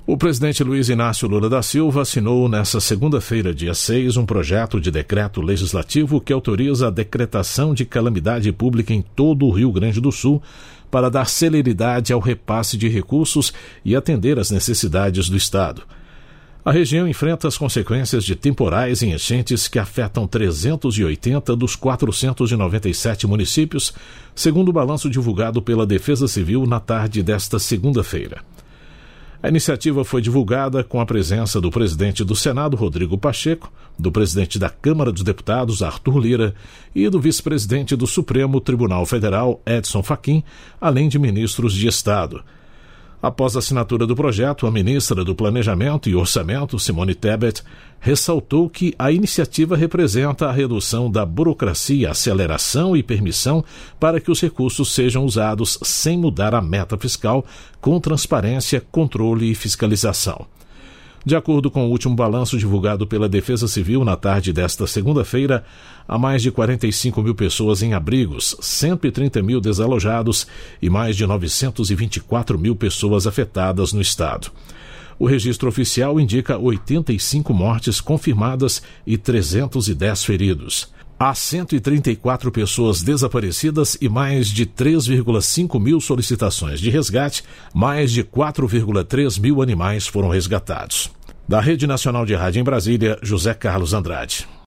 O presidente Luiz Inácio Lula da Silva assinou nesta segunda-feira, dia 6, um projeto de decreto legislativo que autoriza a decretação de calamidade pública em todo o Rio Grande do Sul para dar celeridade ao repasse de recursos e atender às necessidades do Estado. A região enfrenta as consequências de temporais e enchentes que afetam 380 dos 497 municípios, segundo o balanço divulgado pela Defesa Civil na tarde desta segunda-feira. A iniciativa foi divulgada com a presença do presidente do Senado, Rodrigo Pacheco, do presidente da Câmara dos Deputados, Arthur Lira, e do vice-presidente do Supremo Tribunal Federal, Edson Fachin, além de ministros de Estado. Após a assinatura do projeto, a ministra do Planejamento e Orçamento, Simone Tebet, ressaltou que a iniciativa representa a redução da burocracia, aceleração e permissão para que os recursos sejam usados sem mudar a meta fiscal, com transparência, controle e fiscalização. De acordo com o último balanço divulgado pela Defesa Civil na tarde desta segunda-feira, há mais de 45 mil pessoas em abrigos, 130 mil desalojados e mais de 924 mil pessoas afetadas no estado. O registro oficial indica 85 mortes confirmadas e 310 feridos. Há 134 pessoas desaparecidas e mais de 3,5 mil solicitações de resgate, mais de 4,3 mil animais foram resgatados. Da Rede Nacional de Rádio em Brasília, José Carlos Andrade.